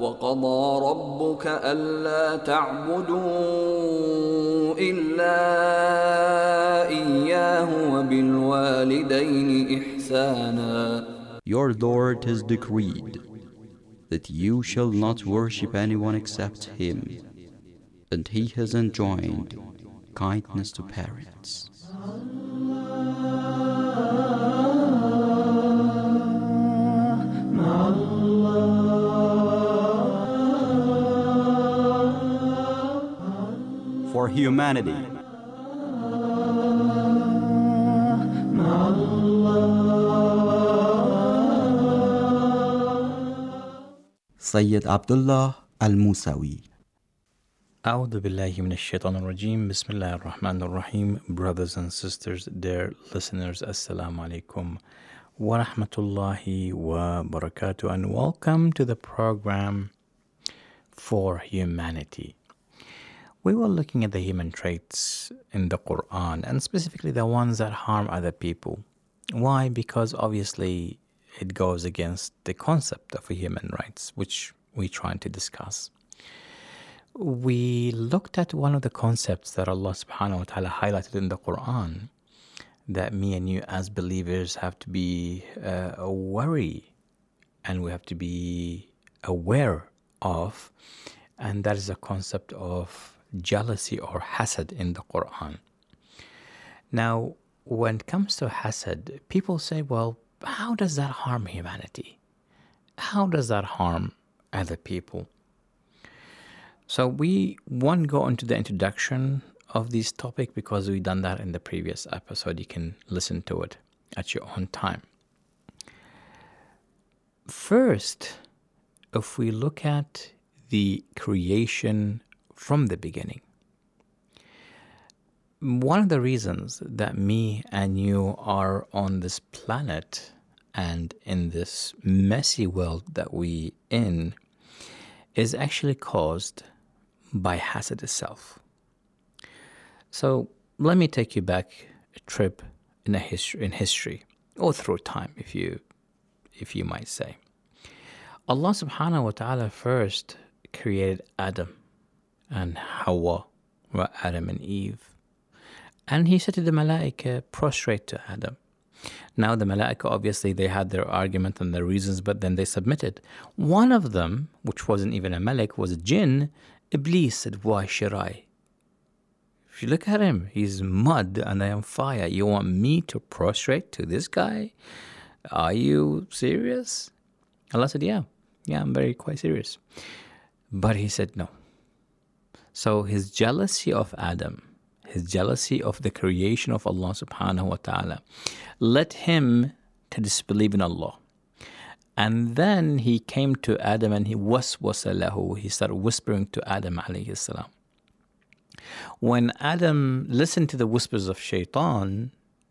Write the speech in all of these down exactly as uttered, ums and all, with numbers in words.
وقضى ربك ألا تعبدوا إلا إياه وبالوالدين إحسانا. Your Lord has decreed that you shall not worship anyone except Him, and He has enjoined kindness to parents. For humanity. Sayyid Abdullah Al-Musawi. A'udhu billahi minash shaitanir rajim. Bismillahir rahmanir rahim. Brothers and sisters, dear listeners, assalamu alaikum wa rahmatullahi wa barakatuh, and welcome to the program For Humanity. We were looking at the human traits in the Quran, and specifically the ones that harm other people. Why? Because obviously it goes against the concept of human rights, which we're trying to discuss. We looked at one of the concepts that Allah subhanahu wa ta'ala highlighted in the Quran, that me and you as believers have to be uh, wary and we have to be aware of, and that is the concept of jealousy or hasad in the Quran. Now, when it comes to hasad, people say, well, how does that harm humanity? How does that harm other people? So we won't go into the introduction of this topic because we've done that in the previous episode. You can listen to it at your own time. First, if we look at the creation from the beginning, one of the reasons that me and you are on this planet and in this messy world that we in is actually caused by hasad itself. So let me take you back a trip in a history in history or through time, if you if you might say. Allah subhanahu wa ta'ala first created Adam and Hawa, or Adam and Eve. And he said to the Malaika, prostrate to Adam. Now the Malaika, obviously, they had their argument and their reasons, but then they submitted. One of them, which wasn't even a Malik, was a jinn. Iblis said, why should I? If you look at him, he's mud and I am fire. You want me to prostrate to this guy? Are you serious? Allah said, yeah, yeah, I'm very quite serious. But he said no. So his jealousy of Adam, his jealousy of the creation of Allah subhanahu wa ta'ala, led him to disbelieve in Allah. And then he came to Adam and he waswasa lahu. He started whispering to Adam alayhi salam. When Adam listened to the whispers of shaitan,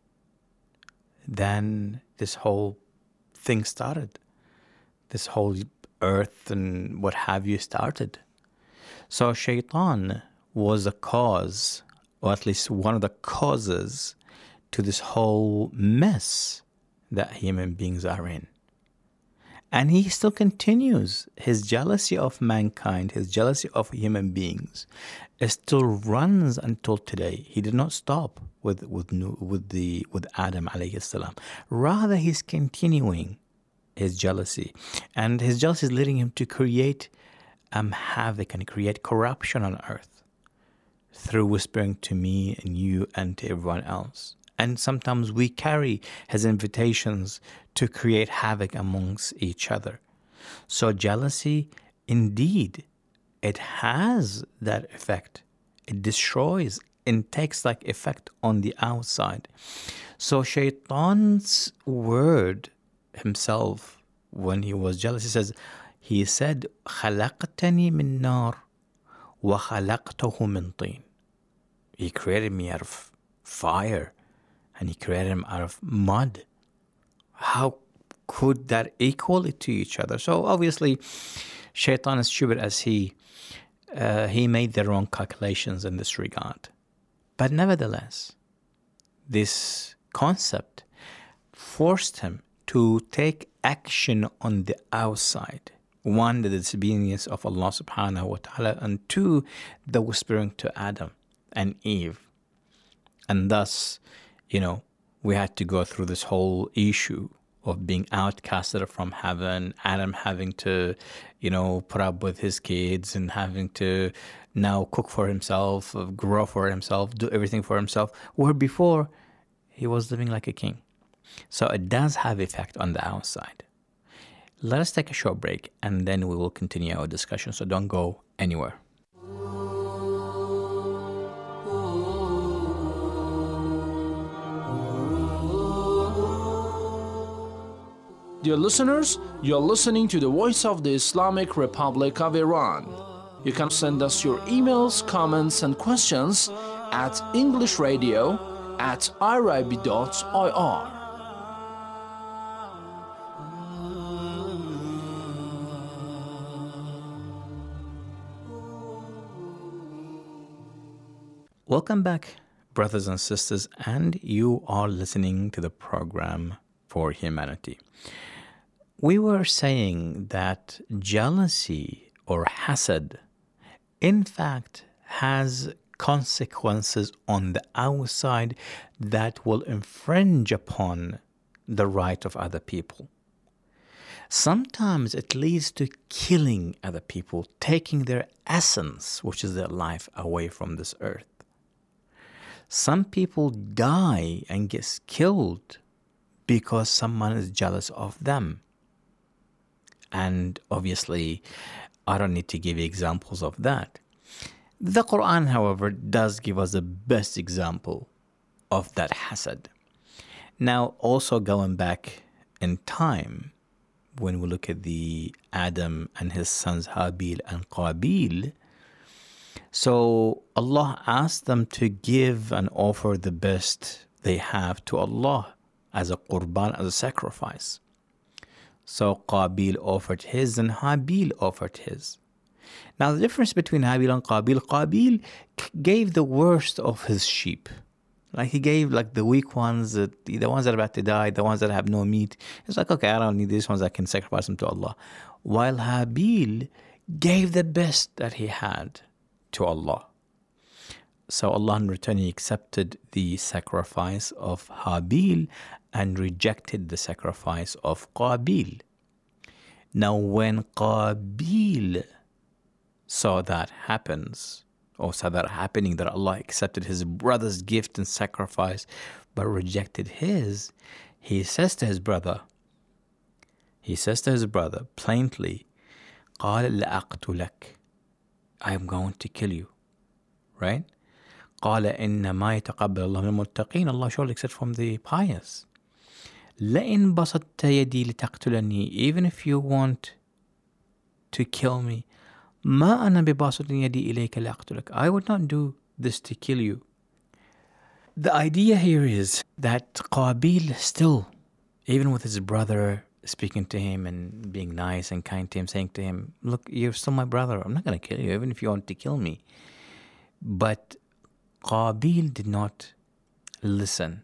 then this whole thing started. This whole earth and what have you started. So shaitan was a cause, or at least one of the causes, to this whole mess that human beings are in. And he still continues. His jealousy of mankind, his jealousy of human beings, it still runs until today. He did not stop with with with the with Adam alayhi salam. Rather, he's continuing his jealousy, and his jealousy is leading him to create um, havoc and create corruption on earth through whispering to me and you and to everyone else. And sometimes we carry his invitations to create havoc amongst each other. So jealousy, indeed, it has that effect. It destroys and takes like effect on the outside. So Shaitan's word himself, when he was jealous, he says, he said, خَلَقْتَنِي مِن نَارٍ وَخَلَقْتَهُ مِن طِينٍ. He created me out of fire and he created him out of mud. How could that equal it to each other? So obviously, Shaitan is stupid as he uh, he made the wrong calculations in this regard. But nevertheless, this concept forced him to take action on the outside. One, the disobedience of Allah subhanahu wa ta'ala, and two, the whispering to Adam and Eve. And thus, you know, we had to go through this whole issue of being outcasted from heaven, Adam having to, you know, put up with his kids and having to now cook for himself, grow for himself, do everything for himself, where before he was living like a king. So it does have effect on the outside. Let us take a short break and then we will continue our discussion. So don't go anywhere. Dear listeners, you're listening to the Voice of the Islamic Republic of Iran. You can send us your emails, comments, and questions at englishradio at irib dot I R. Welcome back, brothers and sisters, and you are listening to the program For Humanity. We were saying that jealousy or hasad, in fact, has consequences on the outside that will infringe upon the right of other people. Sometimes it leads to killing other people, taking their essence, which is their life, away from this earth. Some people die and get killed because someone is jealous of them. And obviously, I don't need to give you examples of that. The Quran, however, does give us the best example of that hasad. Now, also going back in time, when we look at the Adam and his sons Habil and Qabil, so Allah asked them to give and offer the best they have to Allah as a qurban, as a sacrifice. So Qabil offered his and Habil offered his. Now the difference between Habil and Qabil, Qabil gave the worst of his sheep. Like he gave like the weak ones, the ones that are about to die, the ones that have no meat. It's like, okay, I don't need these ones, I can sacrifice them to Allah. While Habil gave the best that he had to Allah. So Allah in return, He accepted the sacrifice of Habil and rejected the sacrifice of Qabil. Now when Qabil saw that happens, or saw that happening, that Allah accepted his brother's gift and sacrifice but rejected his, he says to his brother, he says to his brother plainly, قال لأقتلك, I am going to kill you, right? قال إنما يتقبل الله من المتقين, Allah surely accepts from the pious. لئن بسطت يدي لتقتلني, even if you want to kill me, ما أنا بباسط يدي إليك لأقتلك, I would not do this to kill you. The idea here is that Qabil still, even with his brother speaking to him and being nice and kind to him, saying to him, look, you're still my brother, I'm not going to kill you, even if you want to kill me. But Qabil did not listen.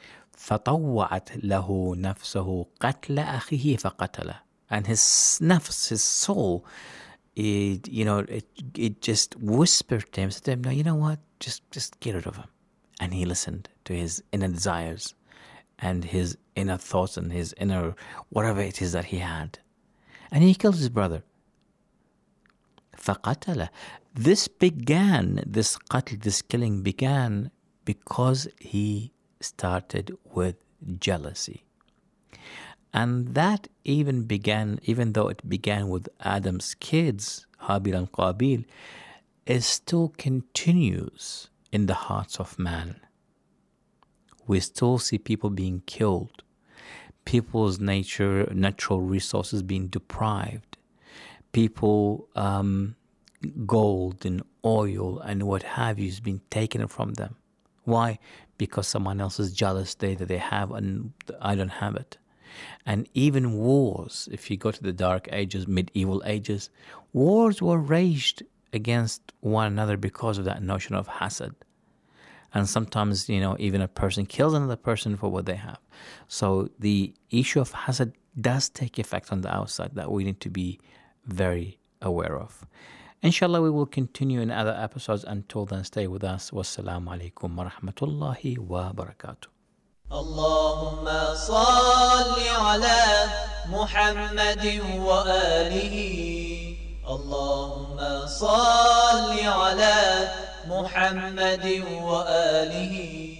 فطوعت له نفسه قتل أخيه فقتله. And his nafs, his soul, it, you know, it it just whispered to him, said to him, no, you know what, just just get rid of him. And he listened to his inner desires and his inner thoughts and his inner whatever it is that he had. And he killed his brother. فقتله. This began, this qatl, this killing began because he started with jealousy. And that even began, even though it began with Adam's kids, Habil and Qabil, it still continues in the hearts of man. We still see people being killed, people's nature, natural resources being deprived, people, um, gold and oil and what have you is being taken from them. Why? Because someone else is jealous they that they have and I don't have it. And even wars, if you go to the dark ages, medieval ages, wars were waged against one another because of that notion of hasad. And sometimes, you know, even a person kills another person for what they have. So the issue of hasad does take effect on the outside that we need to be very aware of. Inshallah, we will continue in other episodes. Until then, stay with us. Wassalamu alaikum wa rahmatullahi wa barakatuh. اللهم صل على محمد وآله اللهم صل على محمد وآله